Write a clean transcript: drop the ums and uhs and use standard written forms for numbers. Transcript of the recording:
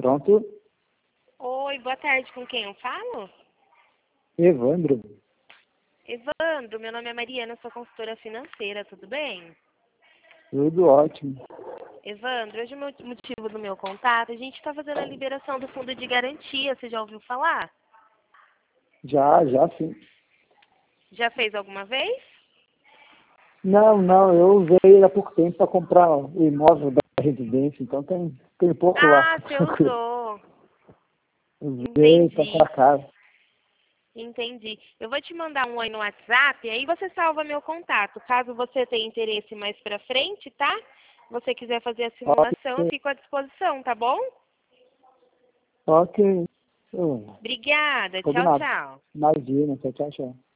Pronto. Oi, boa tarde. Com quem eu falo? Evandro. Evandro, meu nome é Mariana, sou consultora financeira, tudo bem? Tudo ótimo. Evandro, hoje o motivo do meu contato, a gente está fazendo a liberação do fundo de garantia, você já ouviu falar? Já sim. Já fez alguma vez? Não, eu usei ele há pouco tempo para comprar o imóvel da residência, então tem pouco lá. Ah, você usou. Usei para Entendi, comprar casa. entendi. Eu vou te mandar um oi no WhatsApp, aí você salva meu contato. Caso você tenha interesse mais pra frente, tá? Se você quiser fazer a Ok, simulação, eu fico à disposição, tá bom? ok. Obrigada, tchau, Combinado. tchau. Imagina, tchau, tchau.